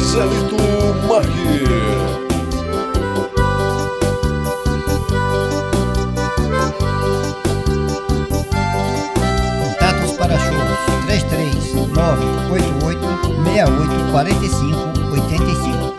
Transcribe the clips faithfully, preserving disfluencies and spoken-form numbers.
Zélito Marques. Contatos para shows três três nove oito oito seis oito quatro cinco oito cinco.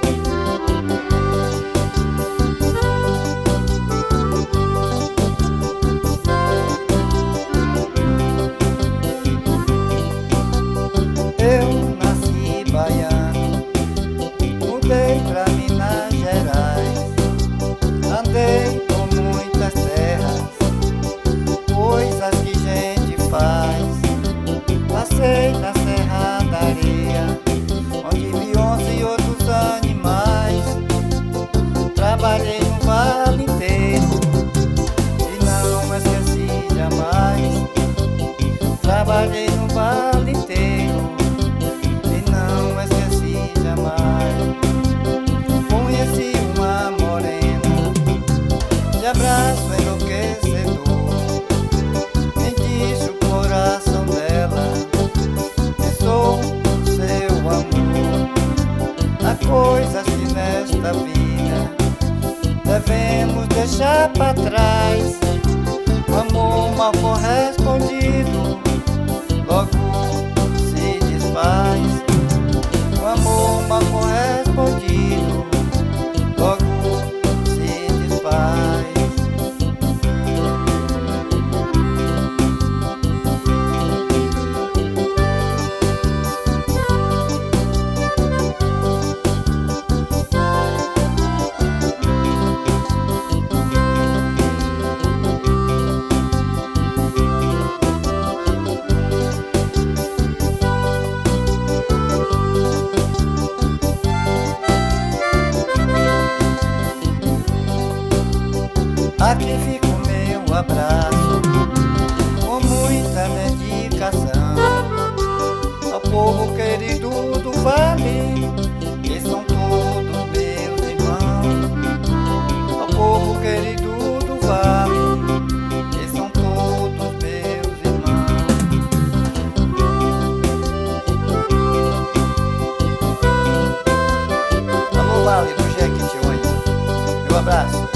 Eu nasci baiano, mudei pra Minas Gerais, andei por muitas terras, coisas que gente faz. Passei na Serra da Areia, onde vi onça e outros animais. Trabalhei no vale inteiro e não esqueci jamais. Trabalhei no vale inteiro e não esqueci jamais. Conheci uma morena de abraço enlouquecedor, me disse o coração dela: sou seu amor. Há coisas que nesta vida devemos deixar pra trás. O amor mal correspondido logo se desfaz. O amor mal correspondido logo se desfaz. Aqui fica o meu abraço, com muita dedicação, ao povo querido do vale, que são todos meus irmãos. Ao povo querido do vale, que são todos meus irmãos. Alô, vale do Jequitinhonha, meu abraço.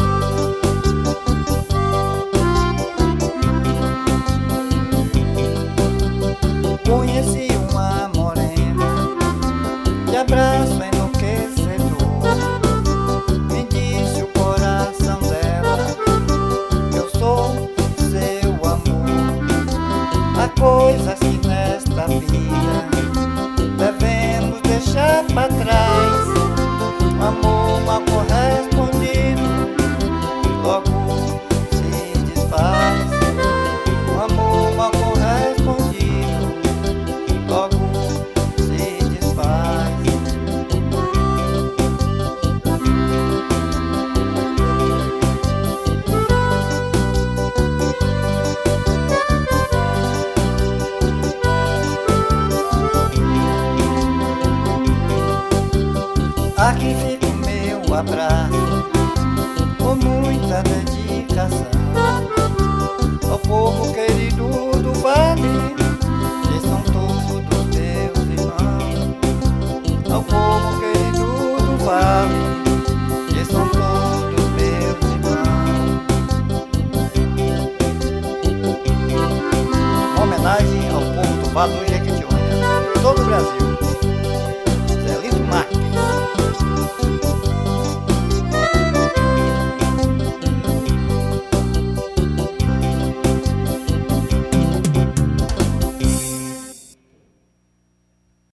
Conheci uma morena de abraço enlouquecedor, me disse o coração dela: eu sou seu amor. Há coisas que nesta vida devemos deixar pra trás. O amor mal correspondido logo se desfaz. O amor mal correspondido logo se desfaz. Aqui fica o meu abraço, com muita dedicação, ao povo querido do vale, que são todos meus irmãos. Ao povo querido do vale, que são todos meus irmãos. Uma homenagem ao povo do Vale do Jequitinhonha, todo o Brasil.